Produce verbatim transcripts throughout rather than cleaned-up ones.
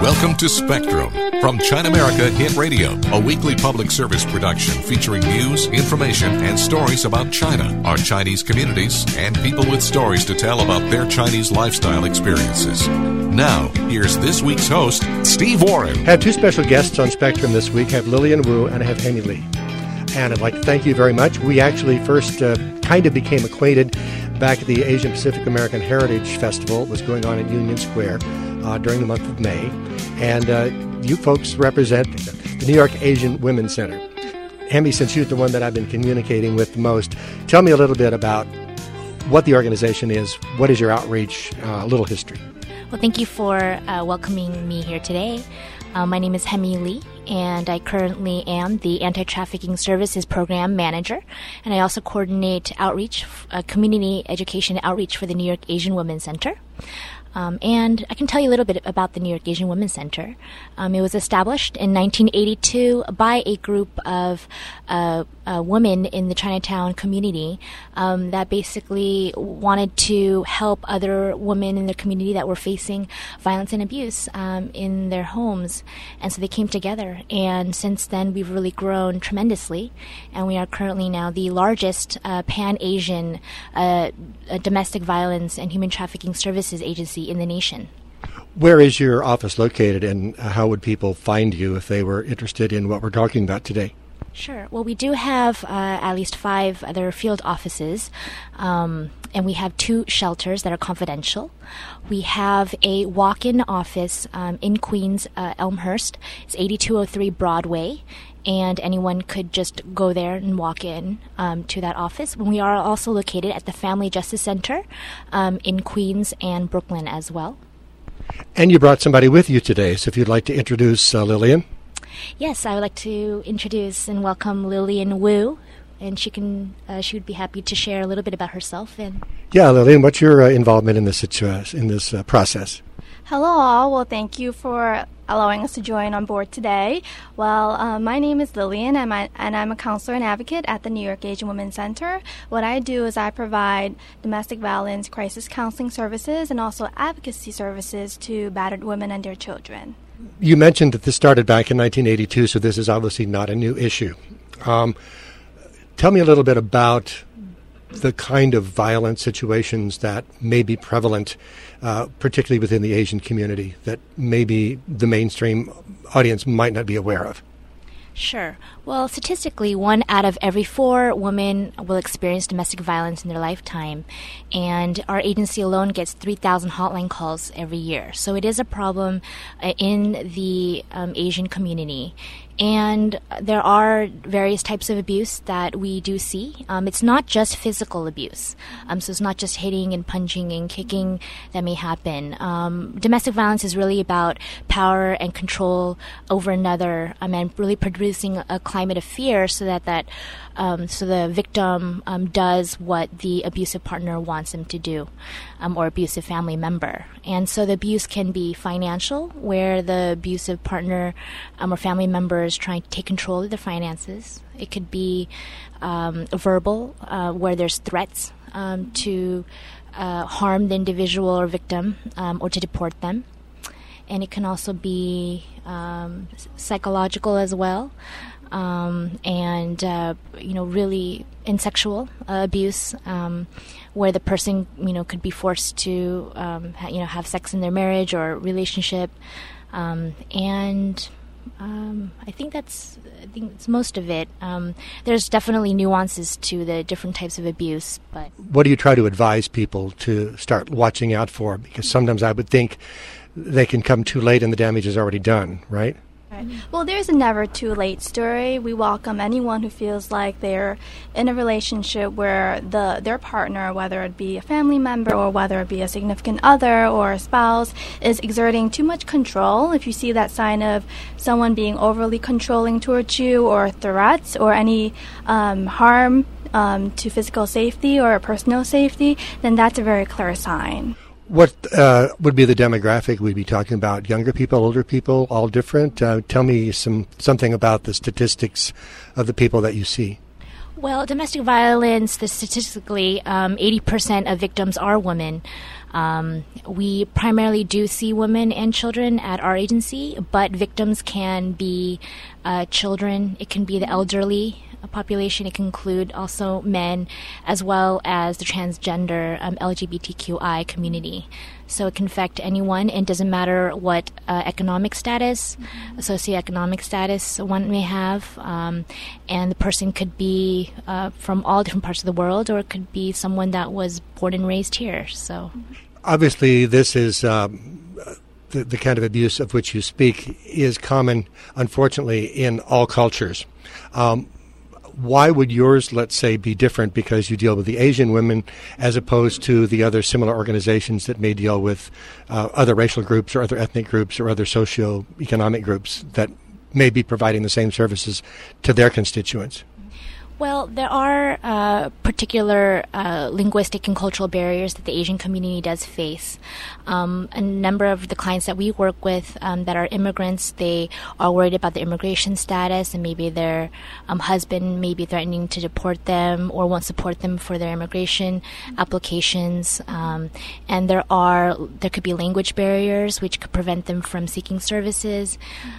Welcome to Spectrum from China America Hit Radio, a weekly public service production featuring news, information, and stories about China, our Chinese communities, and people with stories to tell about their Chinese lifestyle experiences. Now, here's this week's host, Steve Warren. I have two special guests on Spectrum this week. I have Lillian Wu and I have Hemi Lee. And I'd like to thank you very much. We actually first uh, kind of became acquainted back at the Asian Pacific American Heritage Festival. It was going on in Union Square uh, during the month of May. And uh, you folks represent the New York Asian Women's Center. Hemi, since you're the one that I've been communicating with the most, tell me a little bit about what the organization is, what is your outreach, uh, a little history. Well, thank you for uh, welcoming me here today. Uh, my name is Hemi Lee, and I currently am the Anti-Trafficking Services Program Manager, and I also coordinate outreach, uh, community education outreach for the New York Asian Women's Center. Um, and I can tell you a little bit about the New York Asian Women's Center. Um, it was established in nineteen eighty-two by a group of uh, uh, women in the Chinatown community um, that basically wanted to help other women in their community that were facing violence and abuse um, in their homes. And so they came together. And since then, we've really grown tremendously. And we are currently now the largest uh, Pan-Asian uh, uh, domestic violence and human trafficking services agency in the nation. Where is your office located, and how would people find you if they were interested in what we're talking about today? Sure. Well, we do have uh, at least five other field offices, um, and we have two shelters that are confidential. We have a walk-in office um, in Queens, uh, Elmhurst. It's eighty-two oh three Broadway. And anyone could just go there and walk in um, to that office. We are also located at the Family Justice Center um, in Queens and Brooklyn as well. And you brought somebody with you today, so if you'd like to introduce uh, Lillian. Yes, I would like to introduce and welcome Lillian Wu, and she can uh, she would be happy to share a little bit about herself. And yeah, Lillian, what's your uh, involvement in this situa- in this uh, process? Hello all. Well, thank you for allowing us to join on board today. Well, uh, my name is Lillian, and, my, and I'm a counselor and advocate at the New York Asian Women's Center. What I do is I provide domestic violence crisis counseling services and also advocacy services to battered women and their children. You mentioned that this started back in nineteen eighty-two, so this is obviously not a new issue. Um, tell me a little bit about the kind of violent situations that may be prevalent, uh, particularly within the Asian community, that maybe the mainstream audience might not be aware of. Sure. Well, statistically, one out of every four women will experience domestic violence in their lifetime, and our agency alone gets three thousand hotline calls every year. So it is a problem uh, in the um, Asian community. And there are various types of abuse that we do see. Um, it's not just physical abuse. Um, so it's not just hitting and punching and kicking that may happen. Um, domestic violence is really about power and control over another, um, and really producing a climate of fear so that, that um, so the victim um, does what the abusive partner wants him to do, um, or abusive family member. And so the abuse can be financial, where the abusive partner um, or family member is trying to take control of their finances. It could be um, verbal, uh, where there's threats um, to uh, harm the individual or victim um, or to deport them. And it can also be um, psychological as well, um, and uh, you know, really in sexual uh, abuse, um, where the person, you know, could be forced to um, ha- you know, have sex in their marriage or relationship, um, and Um, I think that's I think it's most of it. Um, there's definitely nuances to the different types of abuse, but what do you try to advise people to start watching out for? Because sometimes I would think they can come too late and the damage is already done, right? Right. Well, there's a never too late story. We welcome anyone who feels like they're in a relationship where the their partner, whether it be a family member or whether it be a significant other or a spouse, is exerting too much control. If you see that sign of someone being overly controlling towards you, or threats or any um, harm um, to physical safety or personal safety, then that's a very clear sign. What uh, would be the demographic? We'd be talking about younger people, older people, all different. Uh, tell me some something about the statistics of the people that you see. Well, domestic violence, the statistically, um, eighty percent of victims are women. Um, we primarily do see women and children at our agency, but victims can be uh, children, it can be the elderly population, it can include also men, as well as the transgender um, L G B T Q I community. So it can affect anyone, and doesn't matter what uh, economic status, mm-hmm. socioeconomic status one may have, um, and the person could be uh, from all different parts of the world, or it could be someone that was born and raised here. So, obviously, this is um, the, the kind of abuse of which you speak is common, unfortunately, in all cultures. Um, Why would yours, let's say, be different because you deal with the Asian women as opposed to the other similar organizations that may deal with uh, other racial groups or other ethnic groups or other socioeconomic groups that may be providing the same services to their constituents? Well, there are uh, particular uh, linguistic and cultural barriers that the Asian community does face. Um, a number of the clients that we work with um, that are immigrants, they are worried about their immigration status, and maybe their um, husband may be threatening to deport them or won't support them for their immigration applications. Um, and there are there could be language barriers which could prevent them from seeking services.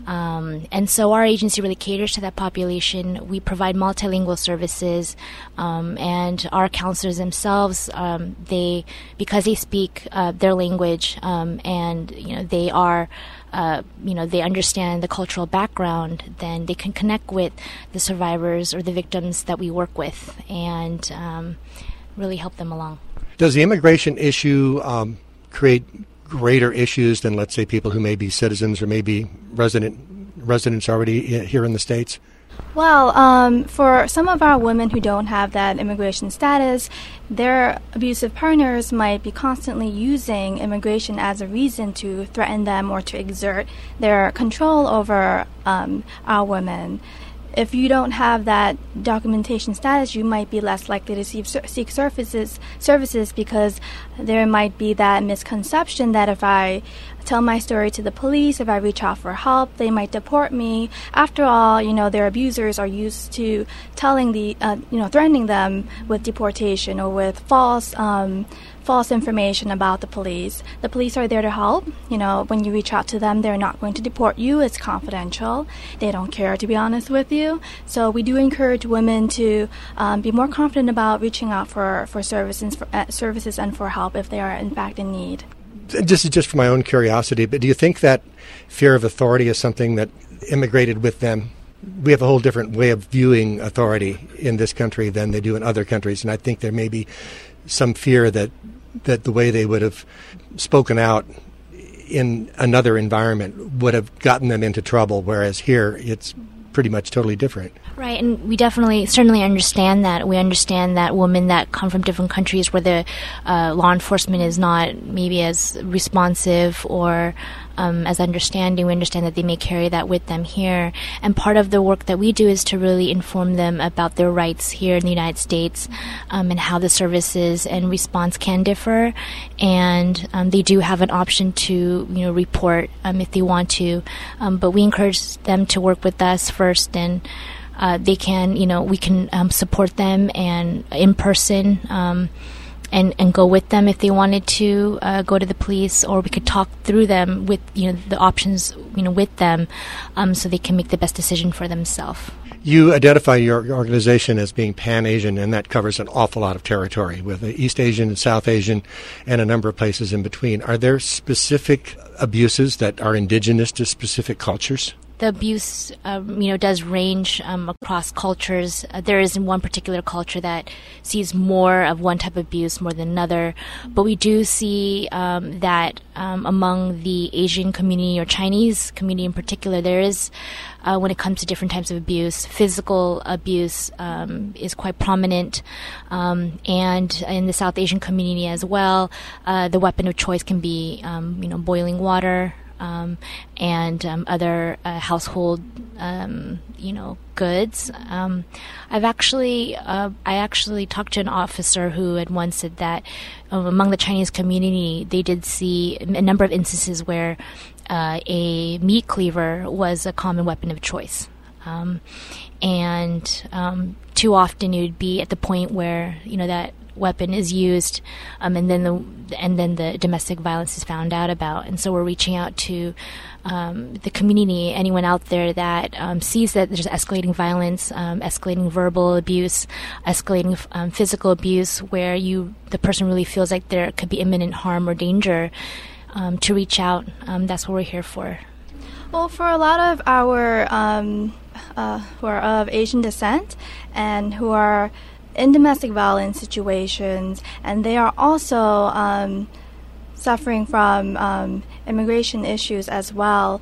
Um, and so our agency really caters to that population. We provide multilingual services, um, and our counselors themselves, um, they because they speak uh, their language, um, and you know they are, uh, you know they understand the cultural background, then they can connect with the survivors or the victims that we work with, and um, really help them along. Does the immigration issue um, create greater issues than, let's say, people who may be citizens or maybe resident residents already here in the States? Well, um, for some of our women who don't have that immigration status, their abusive partners might be constantly using immigration as a reason to threaten them or to exert their control over um, our women. If you don't have that documentation status, you might be less likely to see, seek services, services because there might be that misconception that if I tell my story to the police, if I reach out for help, they might deport me. After all, you know, their abusers are used to telling the, uh, you know, threatening them with deportation or with false um, false information about the police. The police are there to help. You know, when you reach out to them, they're not going to deport you. It's confidential. They don't care, to be honest with you. So we do encourage women to um, be more confident about reaching out for, for services, for, uh, services and for help if they are, in fact, in need. This is just for my own curiosity, but do you think that fear of authority is something that immigrated with them? We have a whole different way of viewing authority in this country than they do in other countries, and I think there may be some fear that that the way they would have spoken out in another environment would have gotten them into trouble, whereas here it's pretty much totally different. Right, and we definitely, certainly understand that. We understand that women that come from different countries where the uh, law enforcement is not maybe as responsive or um, as understanding, we understand that they may carry that with them here. And part of the work that we do is to really inform them about their rights here in the United States, um, and how the services and response can differ. And um, they do have an option to, you know, report um, if they want to. Um, but we encourage them to work with us first, and Uh, they can, you know, we can um, support them and in person, um, and and go with them if they wanted to uh, go to the police, or we could talk through them with, you know, the options, you know, with them, um, so they can make the best decision for themselves. You identify your organization as being Pan-Asian, and that covers an awful lot of territory with the East Asian and South Asian and a number of places in between. Are there specific abuses that are indigenous to specific cultures? The abuse, um, you know, does range um, across cultures. Uh, there is one particular culture that sees more of one type of abuse more than another, but we do see um, that um, among the Asian community or Chinese community in particular, there is, uh, when it comes to different types of abuse, physical abuse um, is quite prominent, um, and in the South Asian community as well, uh, the weapon of choice can be, um, you know, boiling water. Um, and um, other uh, household, um, you know, goods. Um, I've actually, uh, I actually talked to an officer who had once said that um, among the Chinese community, they did see a number of instances where uh, a meat cleaver was a common weapon of choice. Um, and um, too often it would be at the point where, you know, that weapon is used, um, and then the and then the domestic violence is found out about. And so we're reaching out to um, the community, anyone out there that um, sees that there's escalating violence, um, escalating verbal abuse, escalating um, physical abuse, where you the person really feels like there could be imminent harm or danger, um, to reach out. Um, that's what we're here for. Well, for a lot of our um, uh, who are of Asian descent and who are in domestic violence situations, and they are also um, suffering from um, immigration issues as well.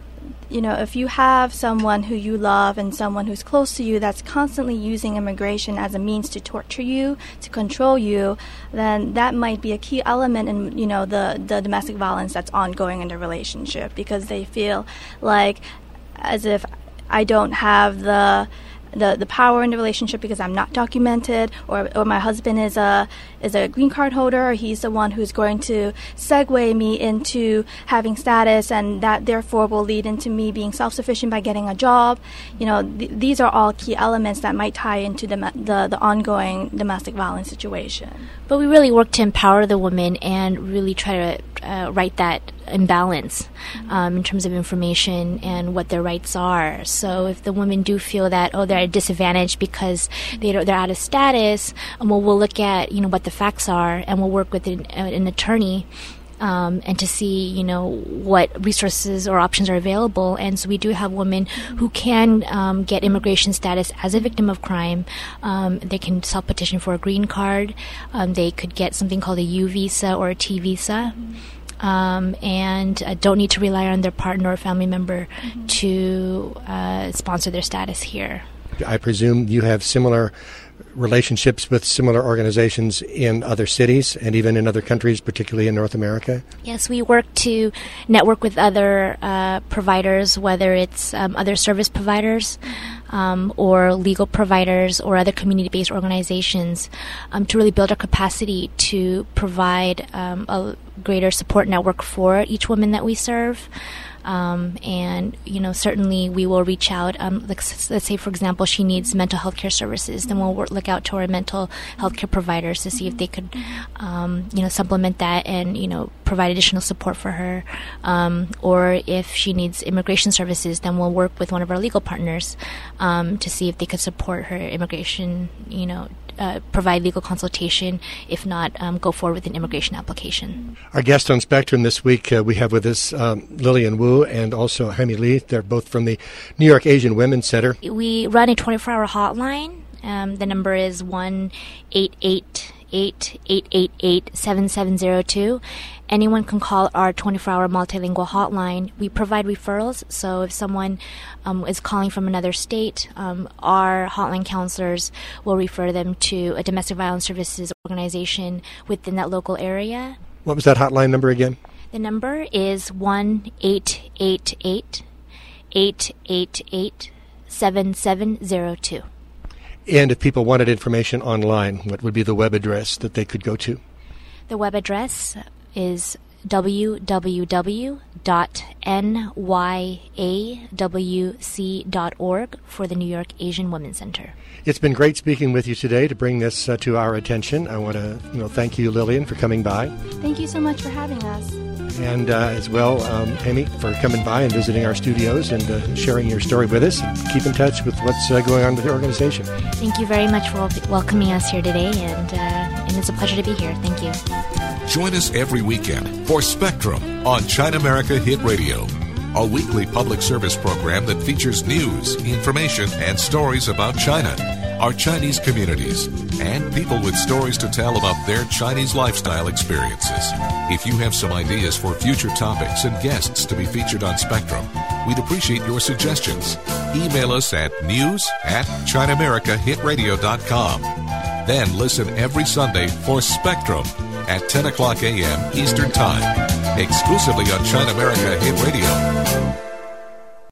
You know, if you have someone who you love and someone who's close to you that's constantly using immigration as a means to torture you, to control you, then that might be a key element in, you know, the, the domestic violence that's ongoing in the relationship, because they feel like as if I don't have the the the power in the relationship because I'm not documented, or or my husband is a is a green card holder, or he's the one who's going to segue me into having status, and that therefore will lead into me being self-sufficient by getting a job. You know, th- these are all key elements that might tie into the, the the ongoing domestic violence situation. But we really work to empower the woman and really try to uh, right that imbalance um, in terms of information and what their rights are. So if the women do feel that, oh, they're at a disadvantage because they don't, they're out of status, um, well, we'll look at, you know, what the facts are, and we'll work with an, an attorney Um, and to see, you know, what resources or options are available. And so we do have women who can um, get immigration status as a victim of crime. Um, they can self-petition for a green card. Um, they could get something called a U visa or a T visa. Um, and uh, don't need to rely on their partner or family member mm-hmm. to uh, sponsor their status here. I presume you have similar relationships with similar organizations in other cities and even in other countries, particularly in North America? Yes, we work to network with other uh, providers, whether it's um, other service providers um, or legal providers or other community-based organizations, um, to really build our capacity to provide um, a greater support network for each woman that we serve. Um, and, you know, certainly we will reach out. Um, let's, let's say, for example, she needs mental health care services. Then we'll work, look out to our mental health care providers to see if they could, um, you know, supplement that and, you know, provide additional support for her. Um, or if she needs immigration services, then we'll work with one of our legal partners um, to see if they could support her immigration, you know, Uh, provide legal consultation. If not, um, go forward with an immigration application. Our guest on Spectrum this week, uh, we have with us um, Lillian Wu and also Hemi Lee. They're both from the New York Asian Women's Center. We run a twenty-four hour hotline. Um, the number is one eight eight eight, eight eight eight, seven seven zero two. Anyone can call our twenty-four hour multilingual hotline. We provide referrals, so if someone um, is calling from another state, um, our hotline counselors will refer them to a domestic violence services organization within that local area. What was that hotline number again? The number is one eight eight eight, eight eight eight, seven seven zero two. And if people wanted information online, what would be the web address that they could go to? The web address is w w w dot n y a w c dot org for the New York Asian Women's Center. It's been great speaking with you today to bring this uh, to our attention. I want to you know, thank you, Lillian, for coming by. Thank you so much for having us. And uh, as well, um, Hemi, for coming by and visiting our studios and uh, sharing your story with us. Keep in touch with what's uh, going on with the organization. Thank you very much for welcoming us here today, and, uh, and it's a pleasure to be here. Thank you. Join us every weekend for Spectrum on China America Hit Radio, a weekly public service program that features news, information, and stories about China, our Chinese communities, and people with stories to tell about their Chinese lifestyle experiences. If you have some ideas for future topics and guests to be featured on Spectrum, we'd appreciate your suggestions. Email us at news at china america hit radio dot com. Then listen every Sunday for Spectrum at ten o'clock a.m. Eastern Time, exclusively on China America Hit Radio.